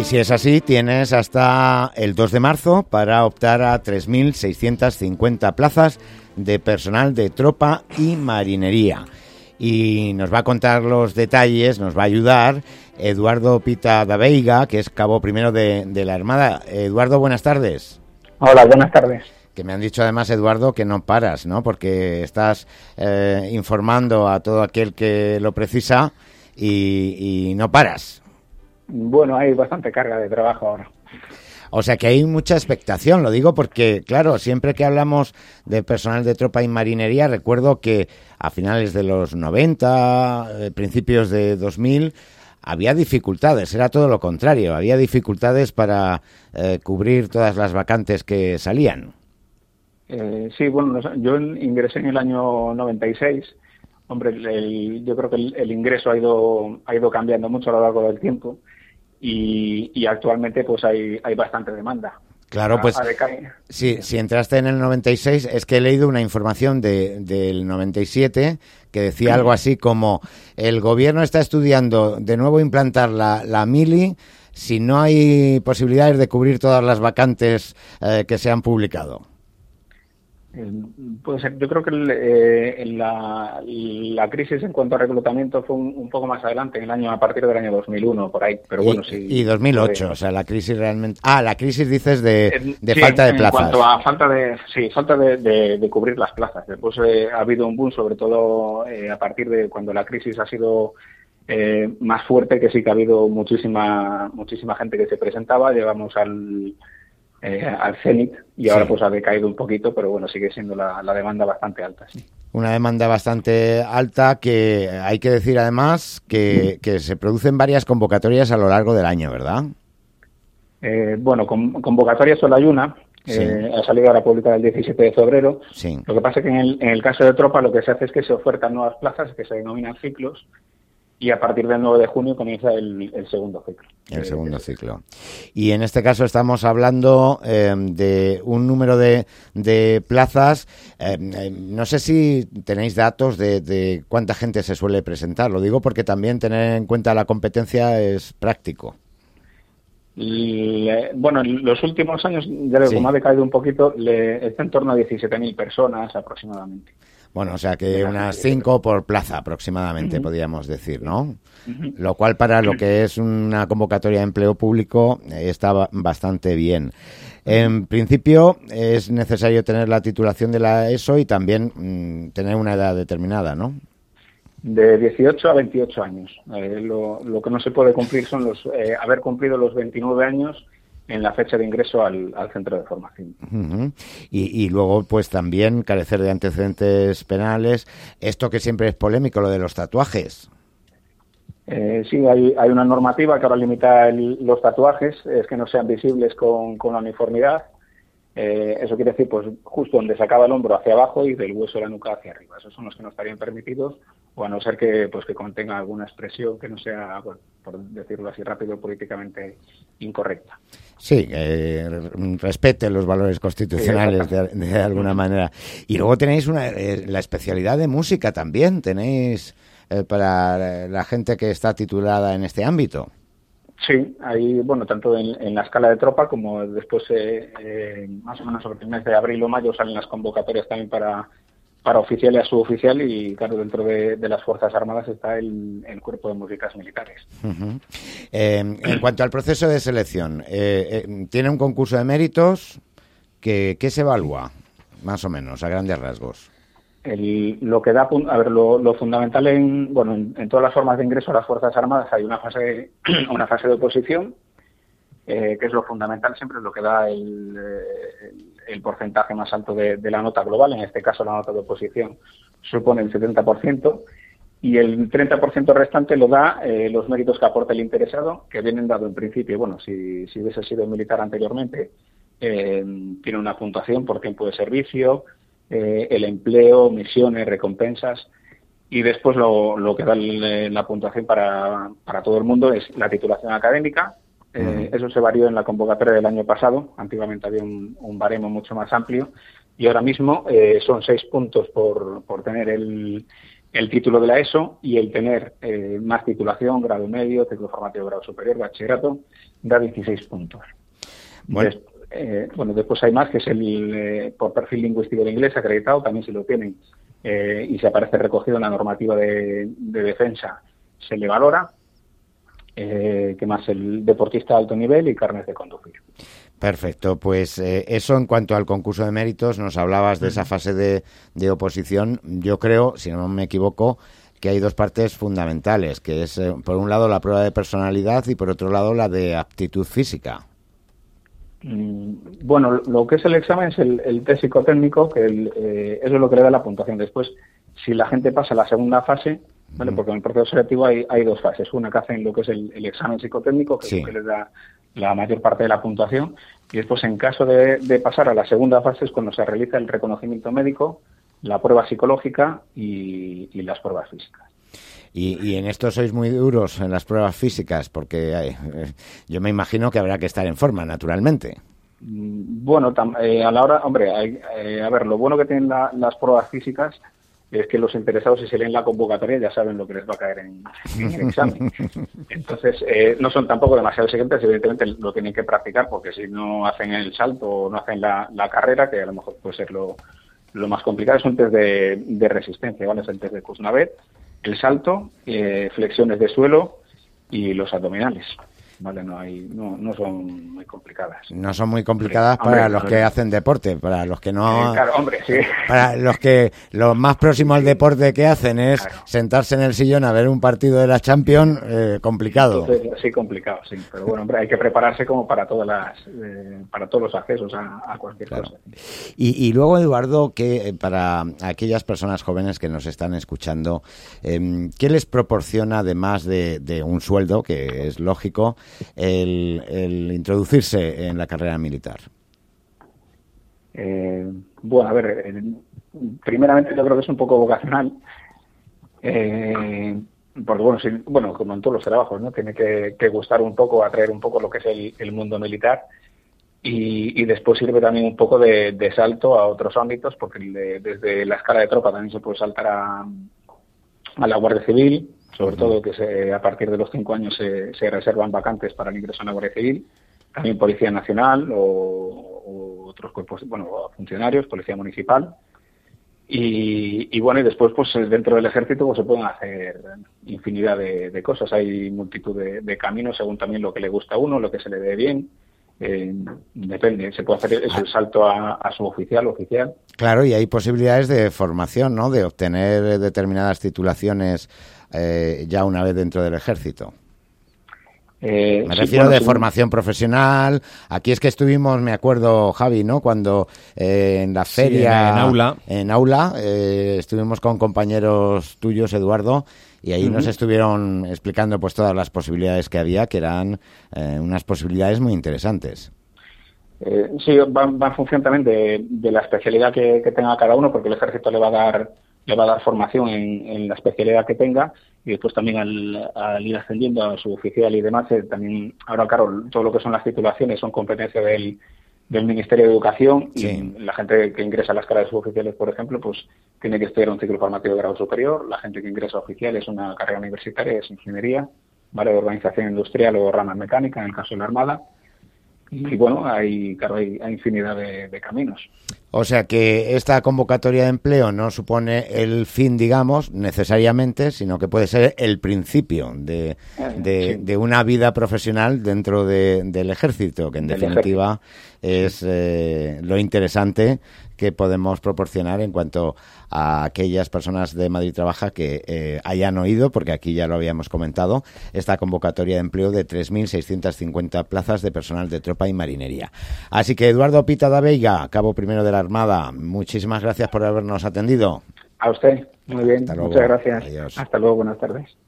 si es así, tienes hasta el 2 de marzo para optar a 3.650 plazas de personal de tropa y marinería. Y nos va a contar los detalles, nos va a ayudar Eduardo Pita da Veiga, que es cabo primero de la Armada. Eduardo, buenas tardes. Hola, buenas tardes. Que me han dicho además, Eduardo, que no paras, ¿no? Porque estás informando a todo aquel que lo precisa y no paras. Bueno, hay bastante carga de trabajo ahora. O sea que hay mucha expectación, lo digo porque, claro, siempre que hablamos de personal de tropa y marinería, recuerdo que a finales de los 90, principios de 2000, había dificultades, era todo lo contrario, había dificultades para cubrir todas las vacantes que salían. Sí, bueno, yo ingresé en el año 96. Hombre, yo creo que el ingreso ha ido cambiando mucho a lo largo del tiempo. Y actualmente pues hay bastante demanda. Claro, pues si entraste en el 96, es que he leído una información del 97 que decía algo así como: el gobierno está estudiando de nuevo implantar la mili si no hay posibilidades de cubrir todas las vacantes que se han publicado. Puede ser. Yo creo que la crisis en cuanto a reclutamiento fue un poco más adelante, a partir del año 2001, por ahí. Pero bueno, sí. Y 2008, o sea, la crisis realmente... la crisis dices de sí, falta de plazas. En cuanto a falta de cubrir las plazas. Después ha habido un boom, sobre todo a partir de cuando la crisis ha sido más fuerte, que sí que ha habido muchísima gente que se presentaba. Llegamos al cenit y ahora pues ha decaído un poquito, pero bueno, sigue siendo la demanda bastante alta. Sí. Una demanda bastante alta, que hay que decir además que se producen varias convocatorias a lo largo del año, ¿verdad? Bueno, convocatorias solo hay una. Sí. Ha salido a la pública el 17 de febrero. Sí. Lo que pasa es que en el caso de tropa lo que se hace es que se ofertan nuevas plazas que se denominan ciclos, y a partir del 9 de junio comienza el segundo ciclo. El segundo ciclo. Y en este caso estamos hablando de un número de plazas. No sé si tenéis datos de cuánta gente se suele presentar. Lo digo porque también tener en cuenta la competencia es práctico. Bueno, en los últimos años, ya digo, como ha decaído un poquito, está en torno a 17.000 personas aproximadamente. Bueno, o sea que unas 5 por plaza aproximadamente, podríamos decir, ¿no? Lo cual para lo que es una convocatoria de empleo público está bastante bien. En principio es necesario tener la titulación de la ESO y también tener una edad determinada, ¿no? De 18 a 28 años. Lo que no se puede cumplir son haber cumplido los 29 años en la fecha de ingreso al centro de formación. Uh-huh. Y luego, pues también carecer de antecedentes penales. Esto que siempre es polémico, lo de los tatuajes. Sí, hay una normativa que ahora limita los tatuajes, es que no sean visibles con la uniformidad. Eso quiere decir, pues, justo donde se acaba el hombro hacia abajo y del hueso de la nuca hacia arriba. Esos son los que no estarían permitidos, o a no ser que contenga alguna expresión que no sea, bueno, por decirlo así rápido, políticamente incorrecta. Sí, respete los valores constitucionales de alguna manera. Y luego tenéis la especialidad de música también, tenéis para la gente que está titulada en este ámbito. Sí, hay, bueno, tanto en la escala de tropa como después, más o menos sobre el mes de abril o mayo, salen las convocatorias también para oficial y a suboficial, y claro, dentro de las Fuerzas Armadas está el Cuerpo de Músicas Militares. Uh-huh. En cuanto al proceso de selección, ¿tiene un concurso de méritos? ¿Qué se evalúa, más o menos, a grandes rasgos? Lo que da, a ver, lo fundamental en todas las formas de ingreso a las Fuerzas Armadas hay una fase de oposición, que es lo fundamental siempre, es lo que da el porcentaje más alto de la nota global. En este caso la nota de oposición supone el 70%, y el 30% restante lo da los méritos que aporta el interesado, que vienen dado en principio, bueno, si hubiese sido militar anteriormente, tiene una puntuación por tiempo de servicio, el empleo, misiones, recompensas, y después lo que da la puntuación para todo el mundo es la titulación académica. Eso se varió en la convocatoria del año pasado. Antiguamente había un baremo mucho más amplio, y ahora mismo son 6 puntos por tener el el título de la ESO y el tener más titulación, grado medio, ciclo formativo, grado superior, bachillerato, da 16 puntos. Bueno. Después hay más, que es el por perfil lingüístico de inglés acreditado, también si lo tienen y se aparece recogido en la normativa de defensa, se le valora. ¿Qué más? El deportista de alto nivel y carnes de conducir. Perfecto, pues eso en cuanto al concurso de méritos. Nos hablabas de esa fase de oposición. Yo creo, si no me equivoco, que hay dos partes fundamentales, que es por un lado la prueba de personalidad y por otro lado la de aptitud física. Bueno, lo que es el examen es el test psicotécnico, que eso es lo que le da la puntuación. Después, si la gente pasa a la segunda fase, ¿vale? Porque en el proceso selectivo hay dos fases. Una que hacen lo que es el examen psicotécnico, que es lo que les da la mayor parte de la puntuación, y después, en caso de pasar a la segunda fase, es cuando se realiza el reconocimiento médico, la prueba psicológica y las pruebas físicas. Y en esto sois muy duros en las pruebas físicas, porque yo me imagino que habrá que estar en forma, naturalmente. Bueno, a la hora, hombre, a ver, lo bueno que tienen las pruebas físicas es que los interesados, si se leen la convocatoria, ya saben lo que les va a caer en el examen. Entonces, no son tampoco demasiado exigentes, evidentemente lo tienen que practicar, porque si no hacen el salto o no hacen la carrera, que a lo mejor puede ser lo más complicado, es un test de resistencia, ¿vale? Es el test de Kuznavet, el salto, flexiones de suelo y los abdominales. Vale, no son muy complicadas. No son muy complicadas para los que hacen deporte, para los que no. Claro, hombre, sí. Para los que lo más próximo al deporte que hacen es sentarse en el sillón a ver un partido de la Champions, complicado. Entonces, sí, complicado, sí. Pero bueno, hombre, hay que prepararse como para para todos los accesos a cualquier cosa. Y luego, Eduardo, que para aquellas personas jóvenes que nos están escuchando, ¿qué les proporciona, además de un sueldo, que es lógico, el introducirse en la carrera militar? Bueno, a ver, primeramente yo creo que es un poco vocacional, porque bueno, como en todos los trabajos, ¿no? Tiene que gustar un poco, atraer un poco lo que es el mundo militar, y después sirve también un poco de salto a otros ámbitos, porque desde la escala de tropa también se puede saltar a la Guardia Civil, sobre todo que a partir de los 5 años se reservan vacantes para el ingreso en la Guardia Civil, también Policía Nacional o otros cuerpos, funcionarios, Policía Municipal, y bueno, y después pues dentro del Ejército pues se pueden hacer infinidad de cosas, hay multitud de caminos según también lo que le gusta a uno, lo que se le dé bien. Depende, se puede hacer el salto a suboficial, oficial. Claro, y hay posibilidades de formación, ¿no? De obtener determinadas titulaciones ya una vez dentro del Ejército. Me refiero de formación profesional. Aquí es que estuvimos, me acuerdo, Javi, ¿no? Cuando en la feria, en aula, estuvimos con compañeros tuyos, Eduardo, y ahí nos estuvieron explicando pues todas las posibilidades que había, que eran unas posibilidades muy interesantes. Sí, va en función también de la especialidad que tenga cada uno, porque el Ejército le va a dar formación en la especialidad que tenga, y después también al ir ascendiendo a su oficial y demás, también, ahora claro, todo lo que son las titulaciones son competencia del Ministerio de Educación, y la gente que ingresa a las carreras suboficiales, por ejemplo, pues tiene que estudiar un ciclo formativo de grado superior. La gente que ingresa a oficial es una carrera universitaria, es ingeniería, ¿vale? De organización industrial o rama mecánica, en el caso de la Armada. Y bueno, hay infinidad de caminos. O sea que esta convocatoria de empleo no supone el fin, digamos, necesariamente, sino que puede ser el principio de una vida profesional dentro del Ejército, que en definitiva es lo interesante que podemos proporcionar en cuanto a aquellas personas de Madrid Trabaja que hayan oído, porque aquí ya lo habíamos comentado, esta convocatoria de empleo de 3.650 plazas de personal de tropa y marinería. Así que, Eduardo Pita da Veiga, cabo primero de la Armada, muchísimas gracias por habernos atendido. A usted, muy bien, muchas gracias. Adiós. Hasta luego, buenas tardes.